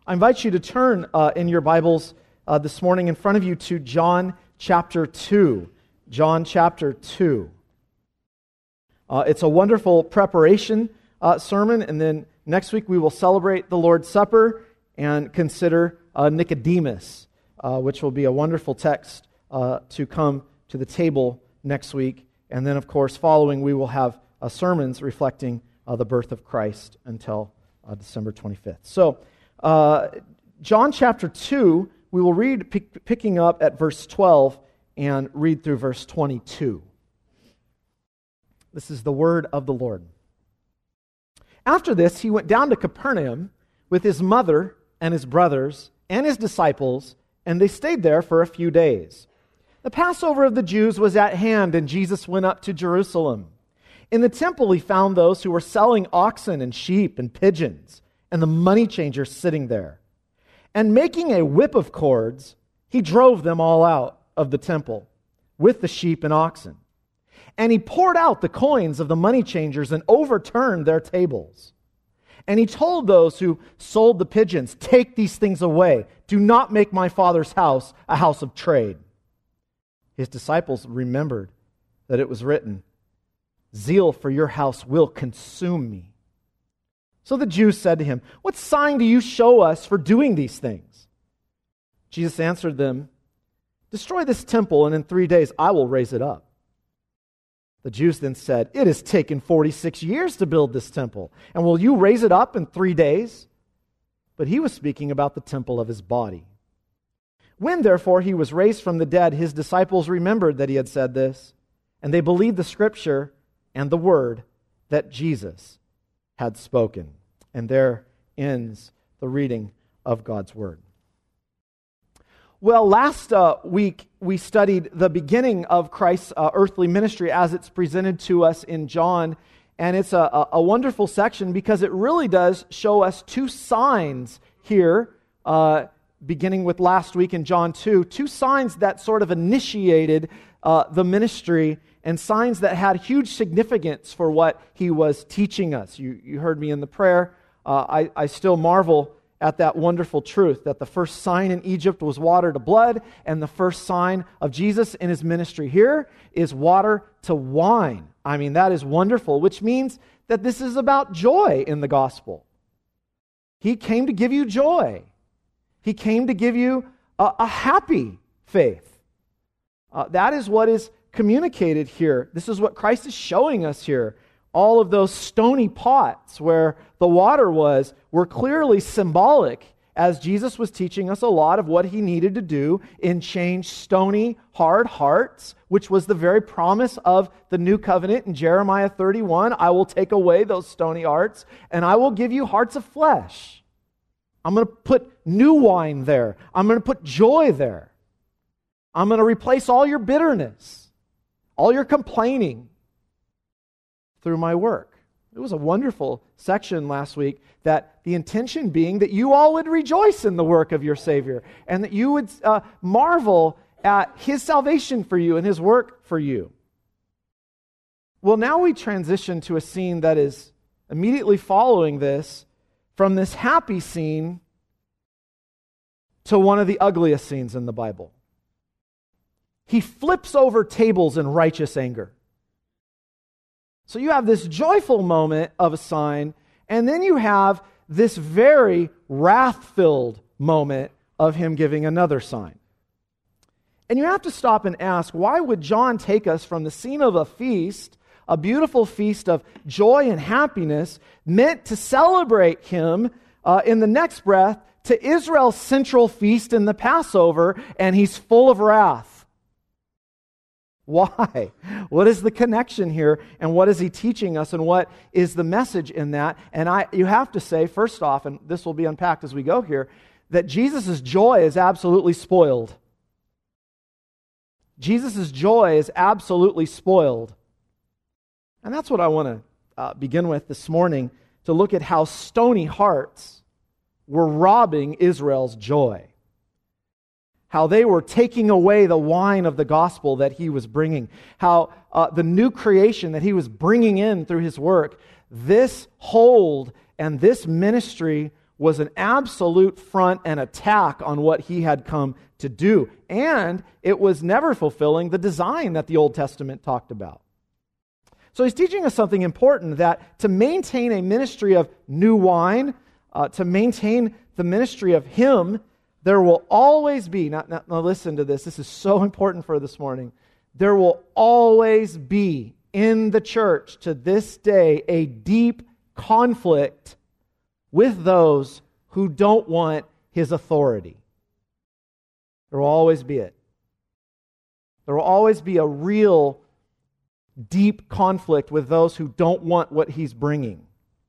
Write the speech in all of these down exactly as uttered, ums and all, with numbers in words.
I invite you to turn uh, in your Bibles uh, this morning in front of you to John chapter two. John chapter two. Uh, it's a wonderful preparation uh, sermon, and then next week we will celebrate the Lord's Supper and consider uh, Nicodemus, uh, which will be a wonderful text uh, to come to the table next week. And then, of course, following we will have uh, sermons reflecting uh, the birth of Christ until uh, December twenty-fifth. So, uh, John chapter two, we will read pick, picking up at verse twelve and read through verse twenty-two. This is the word of the Lord. After this, he went down to Capernaum with his mother and his brothers and his disciples, and they stayed there for a few days. The Passover of the Jews was at hand, and Jesus went up to Jerusalem. In the temple he found those who were selling oxen and sheep and pigeons, and the money changers sitting there. And making a whip of cords, he drove them all out of the temple with the sheep and oxen. And he poured out the coins of the money changers and overturned their tables. And he told those who sold the pigeons, "Take these things away. Do not make my Father's house a house of trade." His disciples remembered that it was written, "Zeal for your house will consume me." So the Jews said to him, "What sign do you show us for doing these things?" Jesus answered them, "Destroy this temple, and in three days I will raise it up." The Jews then said, "It has taken forty-six years to build this temple, and will you raise it up in three days?" But he was speaking about the temple of his body. When, therefore, he was raised from the dead, his disciples remembered that he had said this, and they believed the Scripture and the word that Jesus had spoken. And there ends the reading of God's word. Well, last uh, week we studied the beginning of Christ's uh, earthly ministry as it's presented to us in John, and it's a, a wonderful section because it really does show us two signs here, uh, beginning with last week in John two, two signs that sort of initiated uh, the ministry and signs that had huge significance for what he was teaching us. You, you heard me in the prayer. Uh, I, I still marvel at that wonderful truth that the first sign in Egypt was water to blood, and the first sign of Jesus in his ministry here is water to wine. I mean, that is wonderful, which means that this is about joy in the gospel. He came to give you joy. He came to give you a, a happy faith. Uh, that is what is communicated here. This is what Christ is showing us here. All of those stony pots where the water was were clearly symbolic, as Jesus was teaching us a lot of what he needed to do in change stony, hard hearts, which was the very promise of the new covenant in Jeremiah thirty-one. I will take away those stony hearts, and I will give you hearts of flesh. I'm going to put new wine there. I'm going to put joy there. I'm going to replace all your bitterness, all your complaining, through my work. It was a wonderful section last week, that the intention being that you all would rejoice in the work of your Savior, and that you would uh, marvel at his salvation for you and his work for you. Well, now we transition to a scene that is immediately following this, from this happy scene to one of the ugliest scenes in the Bible. He flips over tables in righteous anger. So you have this joyful moment of a sign, and then you have this very wrath-filled moment of him giving another sign. And you have to stop and ask, why would John take us from the scene of a feast, a beautiful feast of joy and happiness, meant to celebrate him uh, in the next breath, to Israel's central feast in the Passover, and he's full of wrath? Why? What is the connection here, and what is he teaching us, and what is the message in that? And I, you have to say, first off, and this will be unpacked as we go here, that Jesus' joy is absolutely spoiled. Jesus' joy is absolutely spoiled. And that's what I want to uh, begin with this morning, to look at how stony hearts were robbing Israel's joy. How they were taking away the wine of the gospel that he was bringing. How uh, the new creation that he was bringing in through his work, this hold and this ministry was an absolute front and attack on what he had come to do. And it was never fulfilling the design that the Old Testament talked about. So he's teaching us something important, that to maintain a ministry of new wine, uh, to maintain the ministry of him, there will always be, now, now, now listen to this, this is so important for this morning, there will always be in the church to this day a deep conflict with those who don't want his authority. There will always be it. There will always be a real deep conflict with those who don't want what he's bringing.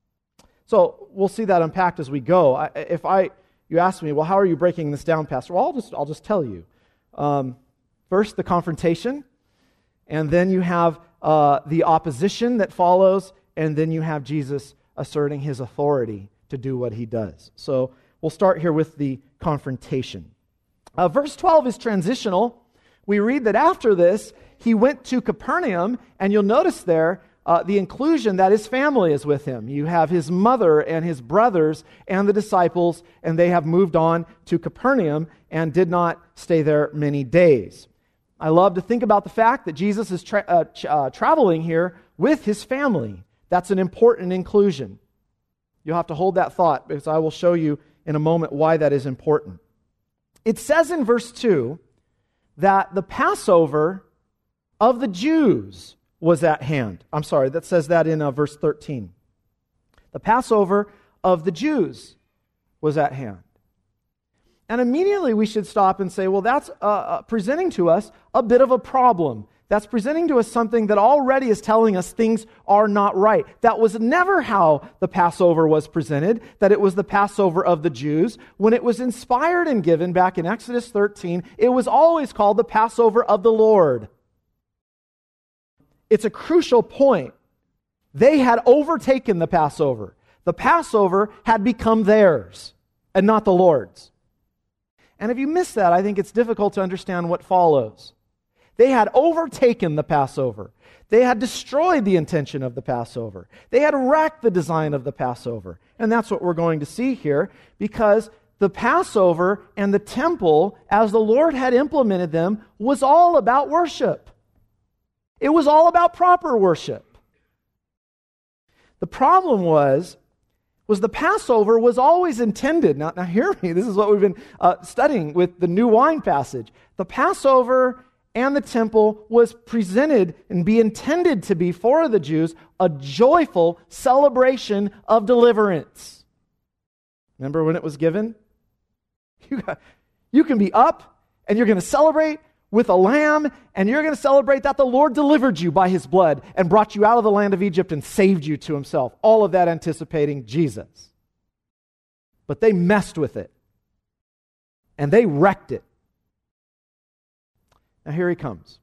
So we'll see that unpacked as we go. I, if I, you ask me, well, how are you breaking this down, Pastor? Well, I'll just, I'll just tell you. Um, first, the confrontation, and then you have uh, the opposition that follows, and then you have Jesus asserting his authority to do what he does. So we'll start here with the confrontation. Uh, verse twelve is transitional. We read that after this, he went to Capernaum, and you'll notice there uh, the inclusion that his family is with him. You have his mother and his brothers and the disciples, and they have moved on to Capernaum and did not stay there many days. I love to think about the fact that Jesus is tra- uh, ch- uh, traveling here with his family. That's an important inclusion. You'll have to hold that thought, because I will show you in a moment why that is important. It says in verse two that the Passover of the Jews was at hand. I'm sorry, that says that in uh, verse thirteen. The Passover of the Jews was at hand. And immediately we should stop and say, well, that's uh, uh, presenting to us a bit of a problem. That's presenting to us something that already is telling us things are not right. That was never how the Passover was presented, that it was the Passover of the Jews. When it was inspired and given back in Exodus thirteen, it was always called the Passover of the Lord. It's a crucial point. They had overtaken the Passover. The Passover had become theirs and not the Lord's. And if you miss that, I think it's difficult to understand what follows. They had overtaken the Passover. They had destroyed the intention of the Passover. They had wrecked the design of the Passover. And that's what we're going to see here, because the Passover and the temple, as the Lord had implemented them, was all about worship. It was all about proper worship. The problem was, was the Passover was always intended. Now, now hear me, this is what we've been uh, studying with the new wine passage. The Passover and the temple was presented and be intended to be for the Jews a joyful celebration of deliverance. Remember when it was given? You, got, you can be up and you're going to celebrate with a lamb, and you're going to celebrate that the Lord delivered you by his blood and brought you out of the land of Egypt and saved you to himself. All of that anticipating Jesus. But they messed with it. And they wrecked it. Now here he comes.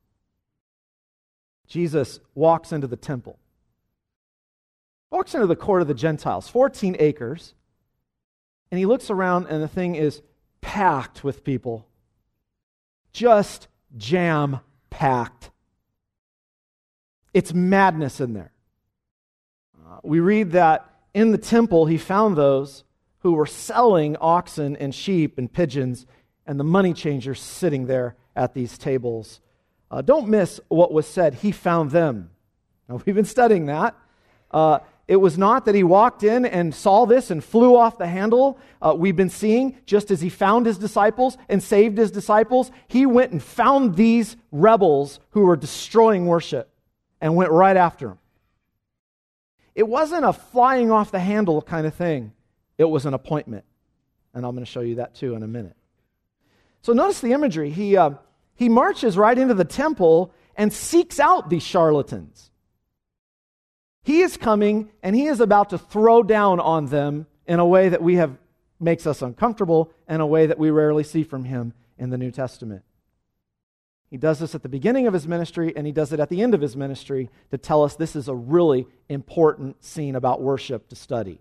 Jesus walks into the temple. Walks into the court of the Gentiles, fourteen acres. And he looks around and the thing is packed with people. Just jam-packed. It's madness in there. Uh, we read that in the temple he found those who were selling oxen and sheep and pigeons, and the money changers sitting there at these tables. Uh, don't miss what was said. He found them. Now, we've been studying that. Uh, it was not that he walked in and saw this and flew off the handle. Uh, we've been seeing, just as he found his disciples and saved his disciples, he went and found these rebels who were destroying worship and went right after them. It wasn't a flying off the handle kind of thing. It was an appointment. And I'm going to show you that too in a minute. So notice the imagery. He, uh, he marches right into the temple and seeks out these charlatans. He is coming and he is about to throw down on them in a way that we have makes us uncomfortable and a way that we rarely see from him in the New Testament. He does this at the beginning of his ministry and he does it at the end of his ministry to tell us this is a really important scene about worship to study.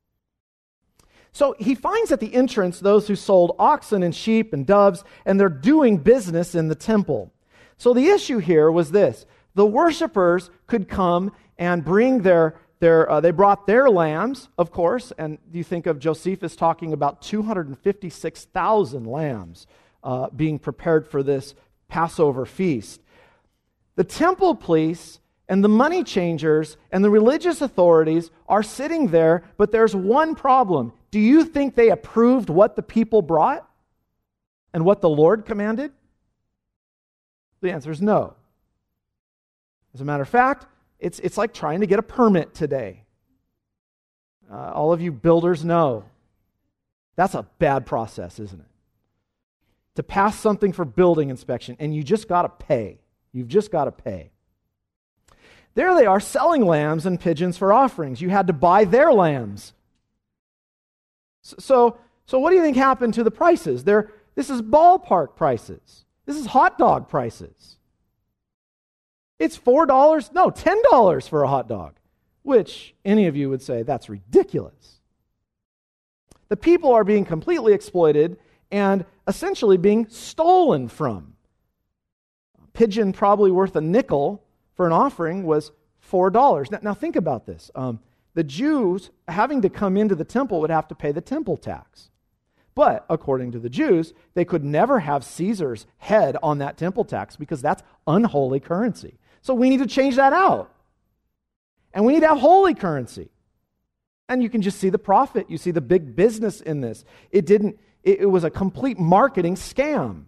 So he finds at the entrance those who sold oxen and sheep and doves, and they're doing business in the temple. So the issue here was this. The worshipers could come and bring their, their, uh, they brought their lambs, of course, and you think of Josephus talking about two hundred fifty-six thousand lambs uh, being prepared for this Passover feast. The temple police and the money changers and the religious authorities are sitting there, but there's one problem. Do you think they approved what the people brought and what the Lord commanded? The answer is no. As a matter of fact, it's, it's like trying to get a permit today. Uh, all of you builders know that's a bad process, isn't it? To pass something for building inspection, and you just got to pay. You've just got to pay. There they are selling lambs and pigeons for offerings. You had to buy their lambs. So, so what do you think happened to the prices? They're, this is ballpark prices. This is hot dog prices. It's four dollars, no, ten dollars for a hot dog, which any of you would say, that's ridiculous. The people are being completely exploited and essentially being stolen from. A pigeon probably worth a nickel for an offering was four dollars. Now, now think about this. Um, the Jews, having to come into the temple, would have to pay the temple tax. But according to the Jews, they could never have Caesar's head on that temple tax because that's unholy currency. So we need to change that out. And we need to have holy currency. And you can just see the profit. You see the big business in this. It didn't, it, it was a complete marketing scam.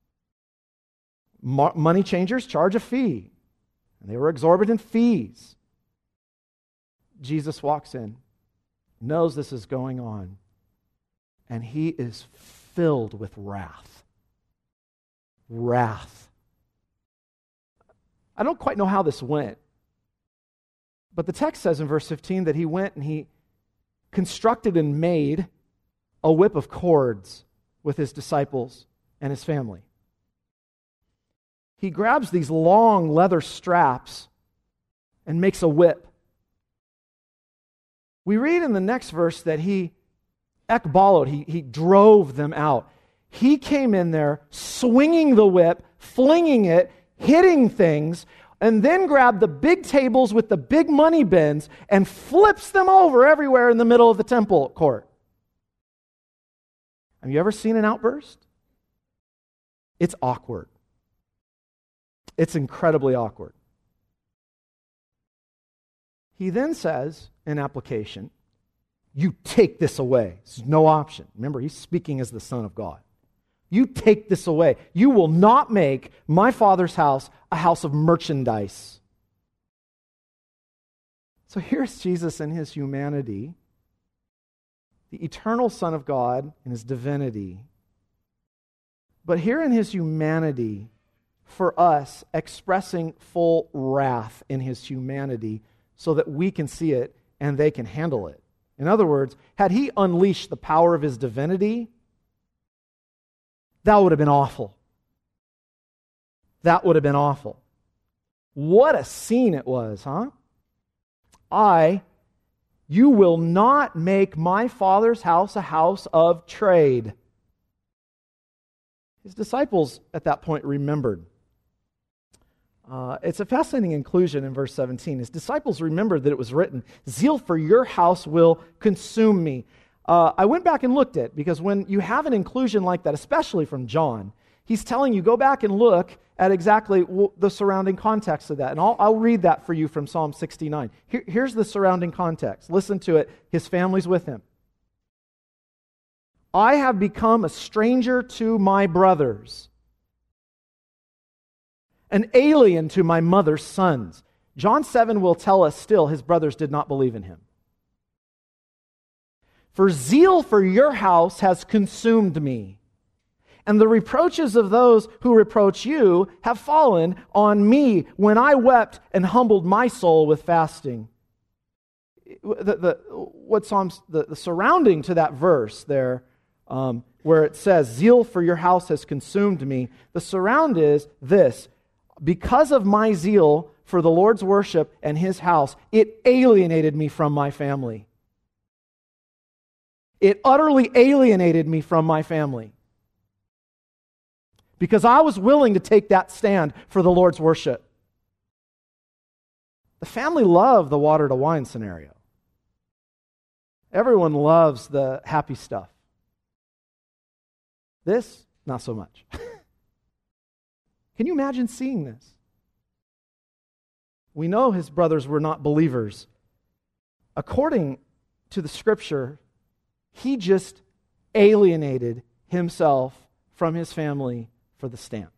Mo- money changers charge a fee. And they were exorbitant fees. Jesus walks in, knows this is going on, and he is filled with wrath. Wrath. I don't quite know how this went, but the text says in verse fifteen that he went and he constructed and made a whip of cords with his disciples and his family. He grabs these long leather straps and makes a whip. We read in the next verse that he ekballowed, he, he drove them out. He came in there swinging the whip, flinging it, hitting things, and then grabbed the big tables with the big money bins and flips them over everywhere in the middle of the temple court. Have you ever seen an outburst? It's awkward. It's incredibly awkward. He then says, in application, you take this away. There's no option. Remember, he's speaking as the Son of God. You take this away. You will not make my Father's house a house of merchandise. So here's Jesus in his humanity, the eternal Son of God in his divinity. But here in his humanity, for us, expressing full wrath in his humanity so that we can see it and they can handle it. In other words, had he unleashed the power of his divinity, that would have been awful. That would have been awful. What a scene it was, huh? I, you will not make my Father's house a house of trade. His disciples at that point remembered. Uh, it's a fascinating inclusion in verse seventeen. His disciples remembered that it was written, zeal for your house will consume me. Uh, I went back and looked at it because when you have an inclusion like that, especially from John, he's telling you, go back and look at exactly w- the surrounding context of that. And I'll, I'll read that for you from Psalm sixty-nine. Here, here's the surrounding context. Listen to it. His family's with him. I have become a stranger to my brothers, an alien to my mother's sons. John seven will tell us still his brothers did not believe in him. For zeal for your house has consumed me, and the reproaches of those who reproach you have fallen on me when I wept and humbled my soul with fasting. The, the, what Psalms, the, the surrounding to that verse there, um, where it says, zeal for your house has consumed me, the surround is this: because of my zeal for the Lord's worship and his house, it alienated me from my family. It utterly alienated me from my family. Because I was willing to take that stand for the Lord's worship. The family loved the water to wine scenario. Everyone loves the happy stuff. This, not so much. Can you imagine seeing this? We know his brothers were not believers. According to the scripture, he just alienated himself from his family for the stance.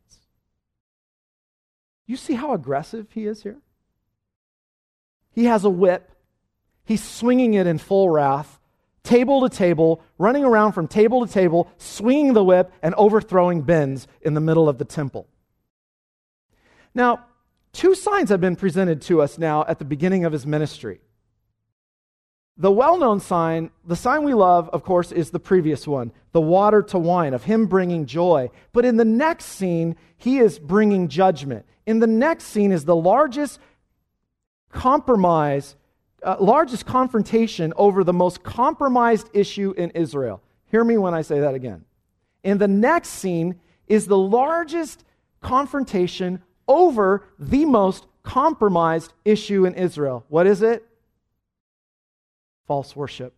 You see how aggressive he is here? He has a whip. He's swinging it in full wrath, table to table, running around from table to table, swinging the whip and overthrowing bins in the middle of the temple. Now, two signs have been presented to us now at the beginning of his ministry. The well-known sign, the sign we love, of course, is the previous one, the water to wine, of him bringing joy. But in the next scene, he is bringing judgment. In the next scene is the largest compromise, uh, largest confrontation over the most compromised issue in Israel. Hear me when I say that again. In the next scene is the largest confrontation over the most compromised issue in Israel. What is it? False worship.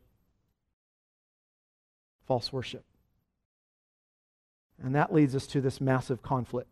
False worship. And that leads us to this massive conflict.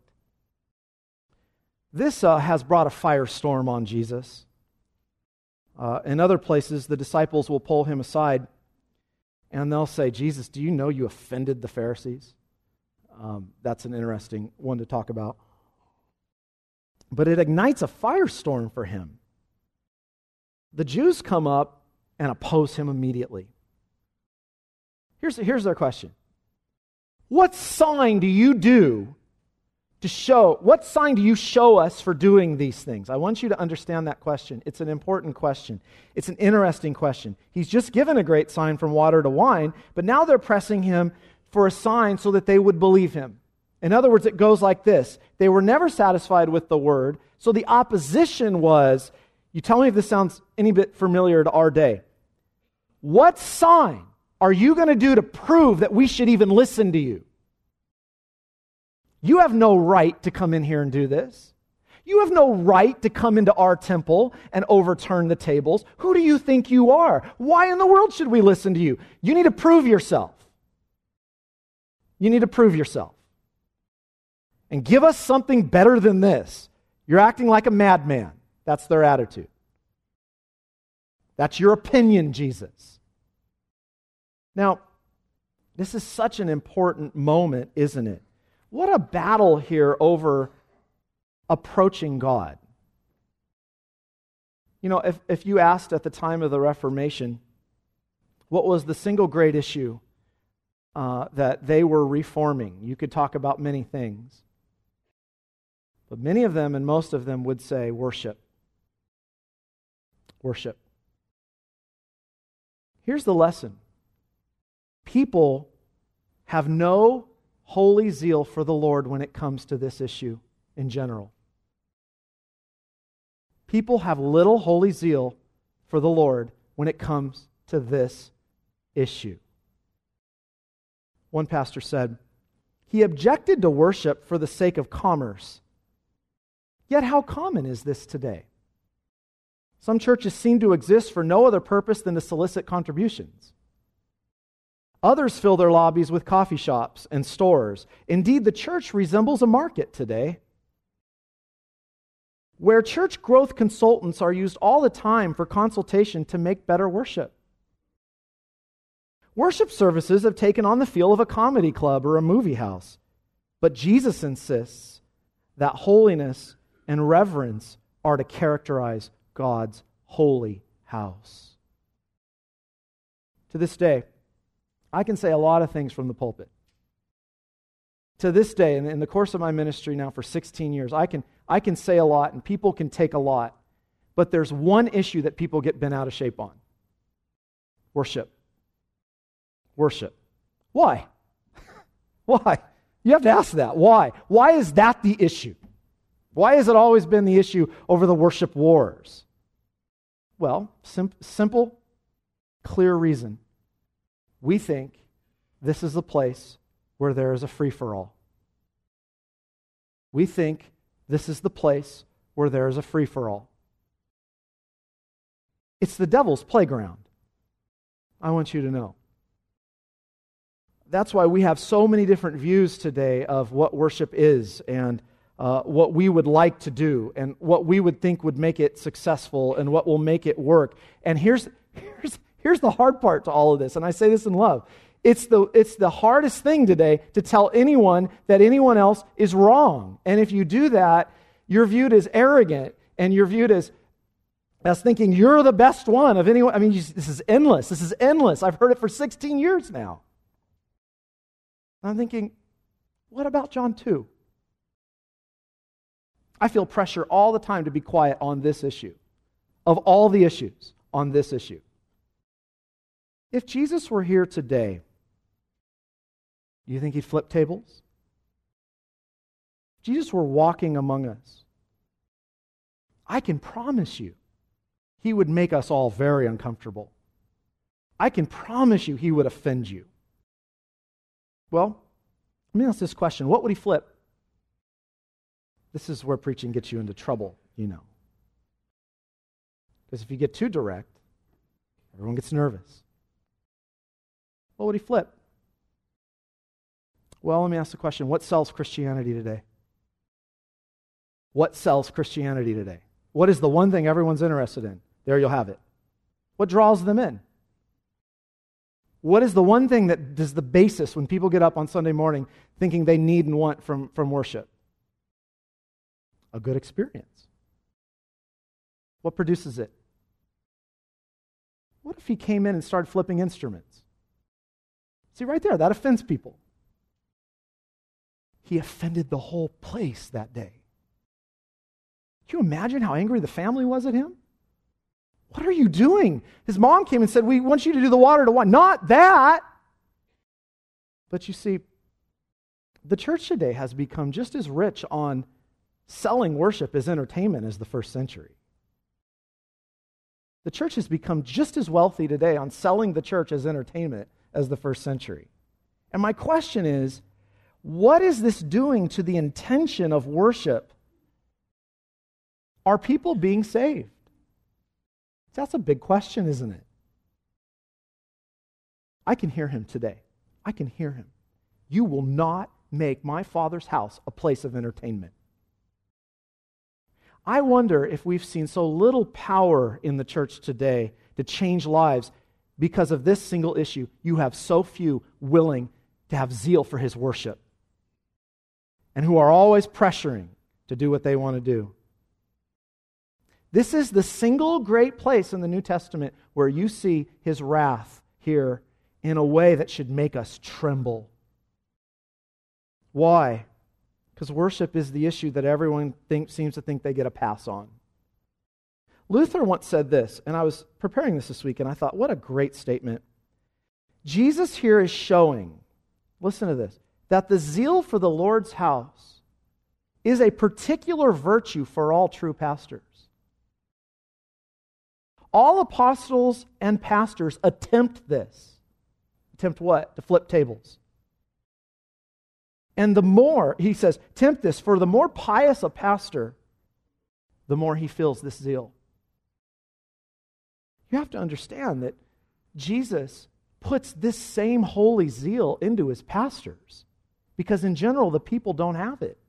This uh, has brought a firestorm on Jesus. Uh, in other places, the disciples will pull him aside and they'll say, Jesus, do you know you offended the Pharisees? Um, that's an interesting one to talk about. But it ignites a firestorm for him. The Jews come up and oppose him immediately. Here's, here's their question. What sign do you do to show, what sign do you show us for doing these things? I want you to understand that question. It's an important question. It's an interesting question. He's just given a great sign from water to wine, but now they're pressing him for a sign so that they would believe him. In other words, it goes like this. They were never satisfied with the word, so the opposition was, you tell me if this sounds any bit familiar to our day. What sign are you going to do to prove that we should even listen to you? You have no right to come in here and do this. You have no right to come into our temple and overturn the tables. Who do you think you are? Why in the world should we listen to you? You need to prove yourself. You need to prove yourself. And give us something better than this. You're acting like a madman. That's their attitude. That's your opinion, Jesus. Now, this is such an important moment, isn't it? What a battle here over approaching God. You know, if, if you asked at the time of the Reformation, what was the single great issue uh, that they were reforming? You could talk about many things. But many of them and most of them would say worship. Worship. Here's the lesson. People have no holy zeal for the Lord when it comes to this issue in general. People have little holy zeal for the Lord when it comes to this issue. One pastor said, he objected to worship for the sake of commerce. Yet how common is this today? Some churches seem to exist for no other purpose than to solicit contributions. Others fill their lobbies with coffee shops and stores. Indeed, the church resembles a market today, where church growth consultants are used all the time for consultation to make better worship. Worship services have taken on the feel of a comedy club or a movie house, but Jesus insists that holiness and reverence are to characterize God's holy house. To this day, I can say a lot of things from the pulpit. To this day, in, in the course of my ministry now for sixteen years, I can, I can say a lot and people can take a lot, but there's one issue that people get bent out of shape on. Worship. Worship. Why? Why? You have to ask that. Why? Why is that the issue? Why has it always been the issue over the worship wars? Well, sim- simple, clear reason. We think this is the place where there is a free-for-all. We think this is the place where there is a free-for-all. It's the devil's playground. I want you to know. That's why we have so many different views today of what worship is and uh, what we would like to do and what we would think would make it successful and what will make it work. And here's here's here's the hard part to all of this, and I say this in love. It's the it's the hardest thing today to tell anyone that anyone else is wrong. And if you do that, you're viewed as arrogant and you're viewed as as thinking you're the best one of anyone. I mean, you, this is endless. This is endless. I've heard it for sixteen years now. I'm thinking, what about John two? I feel pressure all the time to be quiet on this issue, of all the issues on this issue. If Jesus were here today, do you think he'd flip tables? If Jesus were walking among us, I can promise you he would make us all very uncomfortable. I can promise you he would offend you. Well, let me ask this question. What would he flip? This is where preaching gets you into trouble, you know. Because if you get too direct, everyone gets nervous. What would he flip? Well, let me ask the question. What sells Christianity today? What sells Christianity today? What is the one thing everyone's interested in? There you'll have it. What draws them in? What is the one thing that is the basis when people get up on Sunday morning thinking they need and want from, from worship? A good experience. What produces it? What if he came in and started flipping instruments? See, right there, that offends people. He offended the whole place that day. Can you imagine how angry the family was at him? What are you doing? His mom came and said, we want you to do the water to wine. Not that. But you see, the church today has become just as rich on selling worship as entertainment as the first century. The church has become just as wealthy today on selling the church as entertainment as the first century. And my question is, what is this doing to the intention of worship? Are people being saved? That's a big question, isn't it? I can hear him today. I can hear him. You will not make my Father's house a place of entertainment. I wonder if we've seen so little power in the church today to change lives because of this single issue. You have so few willing to have zeal for his worship and who are always pressuring to do what they want to do. This is the single great place in the New Testament where you see his wrath here in a way that should make us tremble. Why? Because worship is the issue that everyone think, seems to think they get a pass on. Luther once said this, and I was preparing this this week, and I thought, what a great statement. Jesus here is showing, listen to this, that the zeal for the Lord's house is a particular virtue for all true pastors. All apostles and pastors attempt this. Attempt what? To flip tables. And the more, he says, tempt this, for the more pious a pastor, the more he feels this zeal. You have to understand that Jesus puts this same holy zeal into his pastors because in general the people don't have it.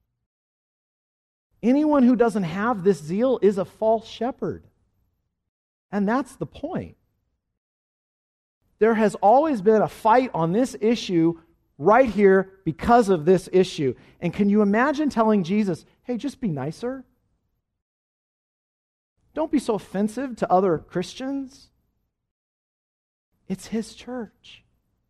Anyone who doesn't have this zeal is a false shepherd. And that's the point. There has always been a fight on this issue right here because of this issue. And can you imagine telling Jesus, hey, just be nicer? Don't be so offensive to other Christians. It's his church.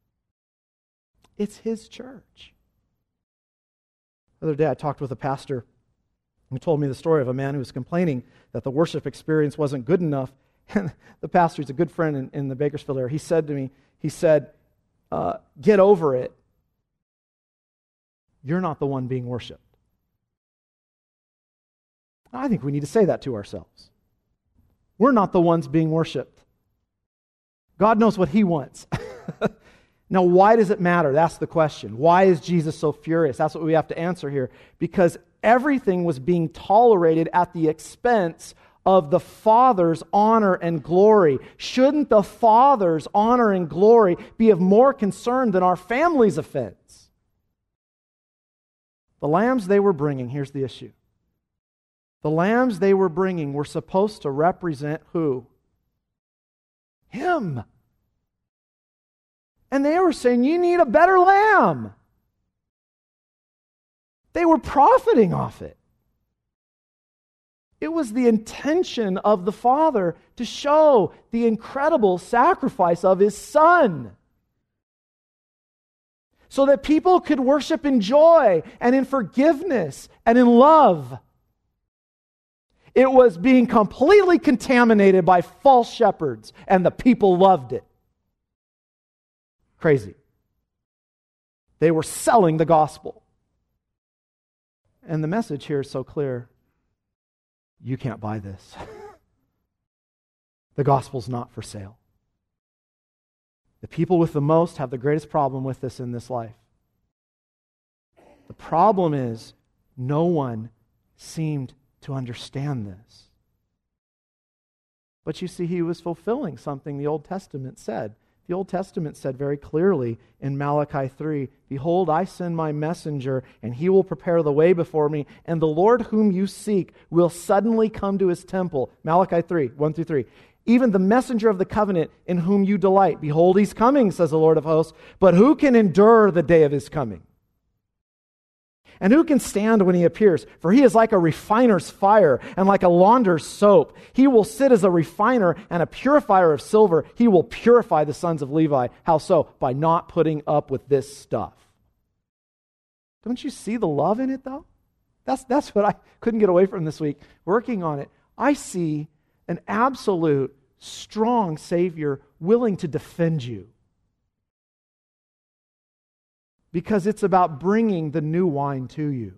It's his church. The other day I talked with a pastor who told me the story of a man who was complaining that the worship experience wasn't good enough. And the pastor, he's a good friend in, in the Bakersfield area, he said to me, he said, uh, get over it. You're not the one being worshiped. I think we need to say that to ourselves. We're not the ones being worshiped. God knows what he wants. Now, why does it matter? That's the question. Why is Jesus so furious? That's what we have to answer here. Because everything was being tolerated at the expense of the Father's honor and glory. Shouldn't the Father's honor and glory be of more concern than our family's offense? The lambs they were bringing, here's the issue. The lambs they were bringing were supposed to represent who? Him. And they were saying, you need a better lamb. They were profiting off it. It was the intention of the Father to show the incredible sacrifice of His Son, so that people could worship in joy and in forgiveness and in love. It was being completely contaminated by false shepherds, and the people loved it. Crazy. They were selling the gospel. And the message here is so clear. You can't buy this. The gospel's not for sale. The people with the most have the greatest problem with this in this life. The problem is no one seemed to understand this. But you see, he was fulfilling something the Old Testament said. The Old Testament said very clearly in Malachi three, behold, I send my messenger, and he will prepare the way before me, and the Lord whom you seek will suddenly come to his temple. Malachi three, one through three. Even the messenger of the covenant in whom you delight. Behold, he's coming, says the Lord of hosts. But who can endure the day of his coming? And who can stand when he appears? For he is like a refiner's fire and like a launder's soap. He will sit as a refiner and a purifier of silver. He will purify the sons of Levi. How so? By not putting up with this stuff. Don't you see the love in it, though? That's, that's what I couldn't get away from this week, working on it. I see an absolute, strong Savior willing to defend you. Because it's about bringing the new wine to you.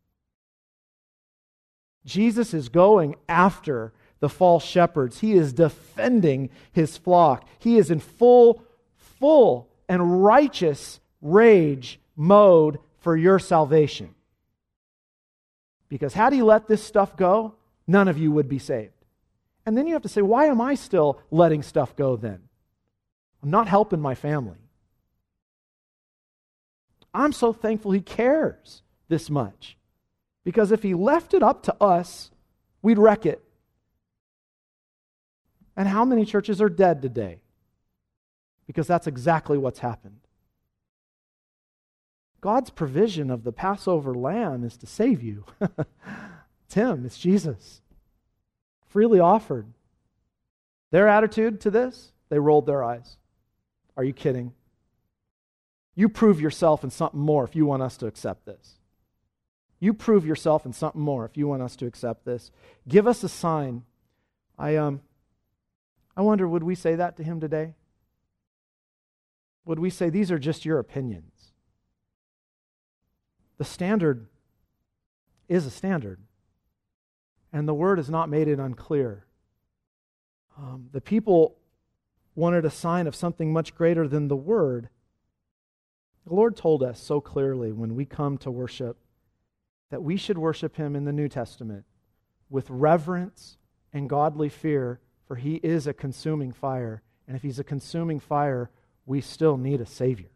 Jesus is going after the false shepherds. He is defending his flock. He is in full, full and righteous rage mode for your salvation. Because had he let this stuff go, none of you would be saved. And then you have to say, why am I still letting stuff go then? I'm not helping my family. I'm so thankful he cares this much. Because if he left it up to us, we'd wreck it. And how many churches are dead today? Because that's exactly what's happened. God's provision of the Passover lamb is to save you. It's him, it's Jesus. Freely offered. Their attitude to this, they rolled their eyes. Are you kidding? You prove yourself in something more if you want us to accept this. You prove yourself in something more if you want us to accept this. Give us a sign. I um, I wonder, would we say that to him today? Would we say, these are just your opinions? The standard is a standard. And the word has not made it unclear. Um, the people wanted a sign of something much greater than the word. The Lord told us so clearly when we come to worship that we should worship him in the New Testament with reverence and godly fear, for he is a consuming fire. And if he's a consuming fire, we still need a Savior.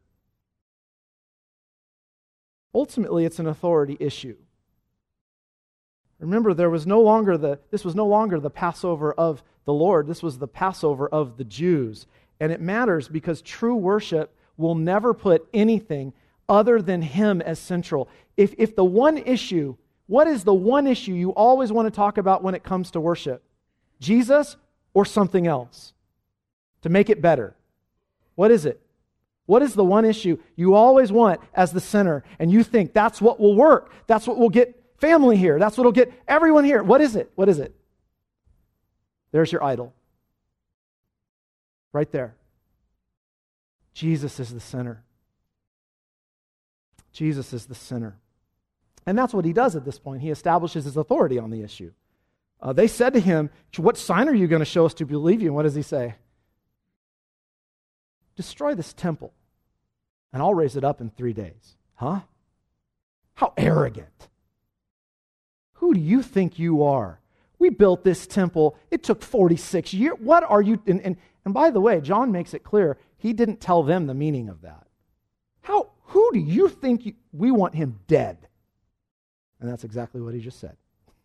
Ultimately, it's an authority issue. Remember, there was no longer the this was no longer the Passover of the Lord. This was the Passover of the Jews. And it matters because true worship will never put anything other than him as central. If, if the one issue, what is the one issue you always want to talk about when it comes to worship? Jesus or something else? To make it better. What is it? What is the one issue you always want as the center and you think that's what will work? That's what will get family here. That's what will get everyone here. What is it? What is it? There's your idol. Right there. Jesus is the center. Jesus is the center. And that's what he does at this point. He establishes his authority on the issue. Uh, they said to him, what sign are you going to show us to believe you? And what does he say? Destroy this temple, and I'll raise it up in three days. Huh? How arrogant. Who do you think you are? We built this temple. It took forty-six years. What are you... And, and, and by the way, John makes it clear, he didn't tell them the meaning of that. How? Who do you think you, we want him dead? And that's exactly what he just said.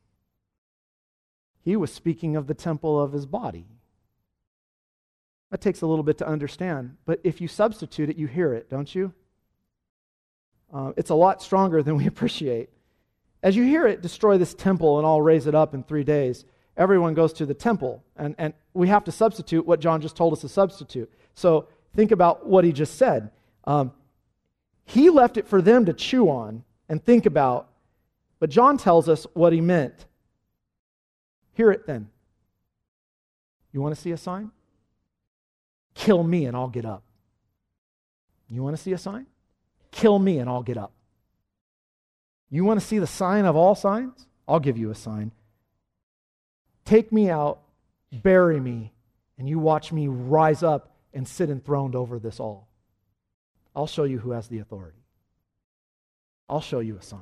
He was speaking of the temple of his body. That takes a little bit to understand, but if you substitute it, you hear it, don't you? Uh, it's a lot stronger than we appreciate. As you hear it, destroy this temple and I'll raise it up in three days, everyone goes to the temple, and, and we have to substitute what John just told us to substitute. So think about what he just said. Um, he left it for them to chew on and think about, but John tells us what he meant. Hear it then. You want to see a sign? Kill me and I'll get up. You want to see a sign? Kill me and I'll get up. You want to see the sign of all signs? I'll give you a sign. Take me out, bury me, and you watch me rise up and sit enthroned over this all. I'll show you who has the authority. I'll show you a sign.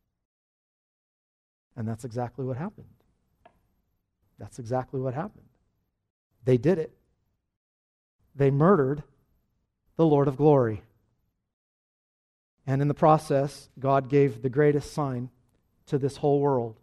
And that's exactly what happened. That's exactly what happened. They did it. They murdered the Lord of glory. And in the process, God gave the greatest sign to this whole world.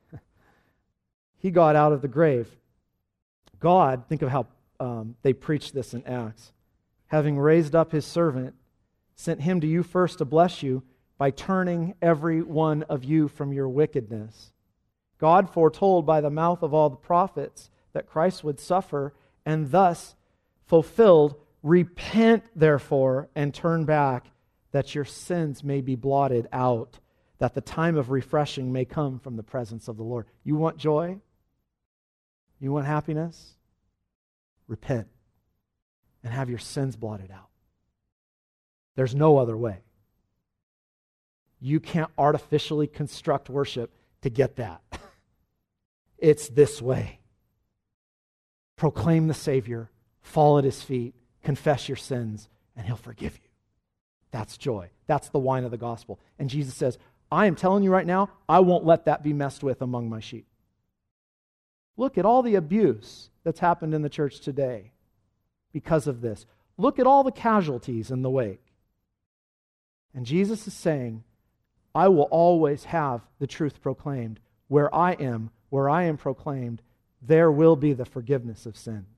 He got out of the grave. God, think of how um, they preached this in Acts, having raised up his servant, sent him to you first to bless you by turning every one of you from your wickedness. God foretold by the mouth of all the prophets that Christ would suffer, and thus fulfilled, repent therefore and turn back, that your sins may be blotted out, that the time of refreshing may come from the presence of the Lord. You want joy? You want happiness? Repent and have your sins blotted out. There's no other way. You can't artificially construct worship to get that. It's this way. Proclaim the Savior, fall at his feet, confess your sins, and he'll forgive you. That's joy. That's the wine of the gospel. And Jesus says, I am telling you right now, I won't let that be messed with among my sheep. Look at all the abuse that's happened in the church today because of this. Look at all the casualties in the wake. And Jesus is saying, I will always have the truth proclaimed. Where I am, where I am proclaimed, there will be the forgiveness of sins.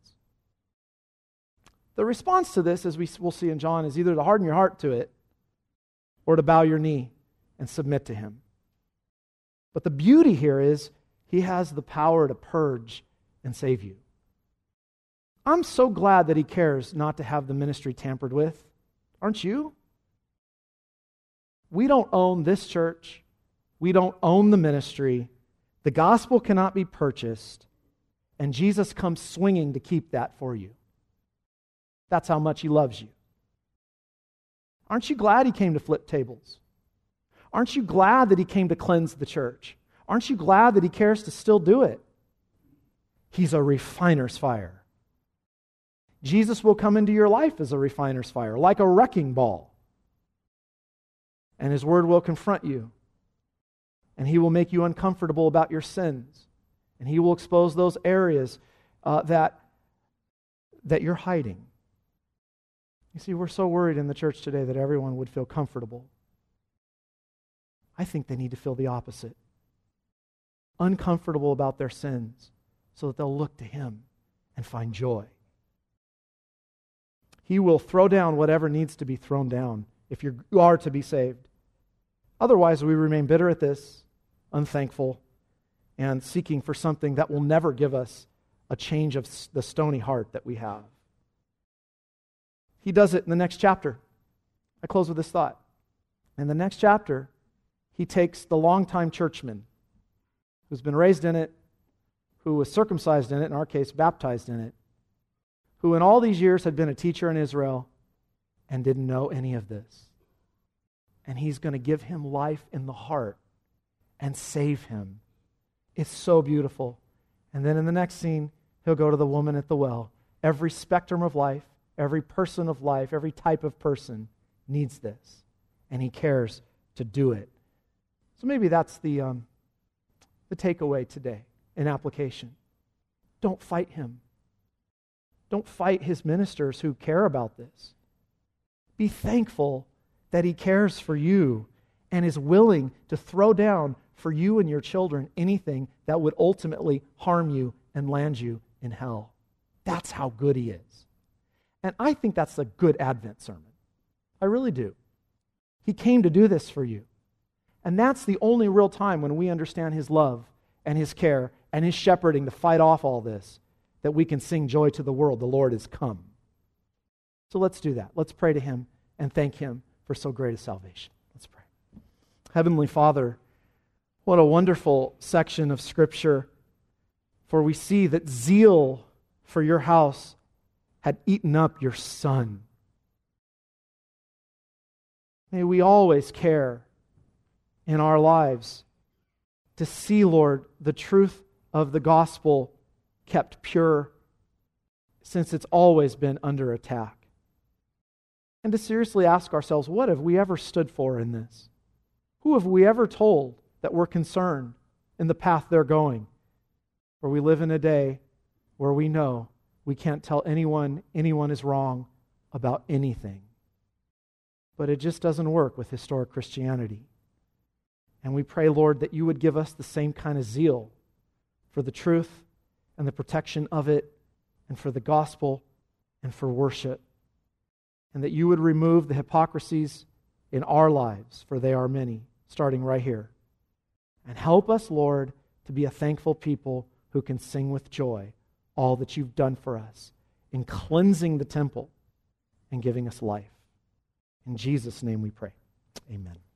The response to this, as we will see in John, is either to harden your heart to it or to bow your knee and submit to him. But the beauty here is he has the power to purge and save you. I'm so glad that he cares not to have the ministry tampered with. Aren't you? We don't own this church. We don't own the ministry. The gospel cannot be purchased. And Jesus comes swinging to keep that for you. That's how much he loves you. Aren't you glad he came to flip tables? Aren't you glad that he came to cleanse the church? Aren't you glad that he cares to still do it? He's a refiner's fire. Jesus will come into your life as a refiner's fire, like a wrecking ball. And his word will confront you. And he will make you uncomfortable about your sins. And he will expose those areas uh, that, that you're hiding. You see, we're so worried in the church today that everyone would feel comfortable. I think they need to feel the opposite. Uncomfortable about their sins so that they'll look to him and find joy. He will throw down whatever needs to be thrown down if you are to be saved. Otherwise, we remain bitter at this, unthankful, and seeking for something that will never give us a change of the stony heart that we have. He does it in the next chapter. I close with this thought. In the next chapter, he takes the longtime churchman who's been raised in it, who was circumcised in it, in our case, baptized in it, who in all these years had been a teacher in Israel and didn't know any of this. And he's going to give him life in the heart and save him. It's so beautiful. And then in the next scene, he'll go to the woman at the well. Every spectrum of life, every person of life, every type of person needs this. And he cares to do it. So maybe that's the, um, the takeaway today. in application. Don't fight him. Don't fight his ministers who care about this. Be thankful that he cares for you and is willing to throw down for you and your children anything that would ultimately harm you and land you in hell. That's how good he is. And I think that's a good Advent sermon. I really do. He came to do this for you. And that's the only real time when we understand his love and his care and his shepherding to fight off all this, that we can sing joy to the world. The Lord is come. So let's do that. Let's pray to him and thank him for so great a salvation. Let's pray. Heavenly Father, what a wonderful section of Scripture, for we see that zeal for your house had eaten up your Son. May we always care in our lives to see, Lord, the truth of the gospel kept pure, since it's always been under attack. And to seriously ask ourselves, what have we ever stood for in this? Who have we ever told that we're concerned in the path they're going? For we live in a day where we know we can't tell anyone anyone is wrong about anything. But it just doesn't work with historic Christianity. And we pray, Lord, that you would give us the same kind of zeal for the truth and the protection of it, and for the gospel and for worship. And that you would remove the hypocrisies in our lives, for they are many, starting right here. And help us, Lord, to be a thankful people who can sing with joy all that you've done for us in cleansing the temple and giving us life. In Jesus' name we pray. Amen.